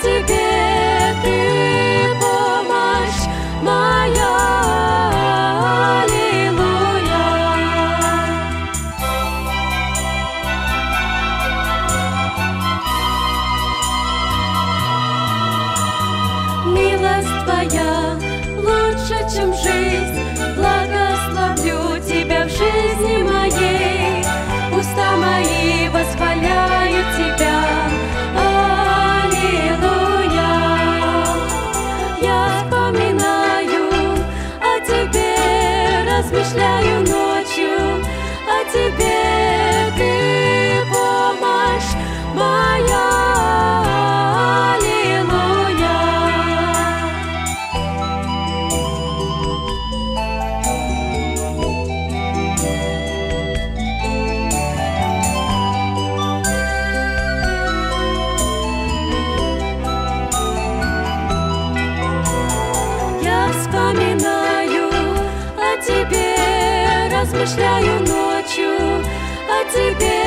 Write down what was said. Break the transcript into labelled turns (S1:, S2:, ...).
S1: Тебе Ты помощь моя. Аллилуйя. Милость Твоя лучше, чем жизнь. Благословлю Тебя в жизни моей. Уста мои восхваляют Тебя. Аллилуйя. Я вспоминаю о Тебе, размышляю ночью о Тебе. Ты помощь моя. Вспоминаю о Тебе, размышляю ночью о Тебе.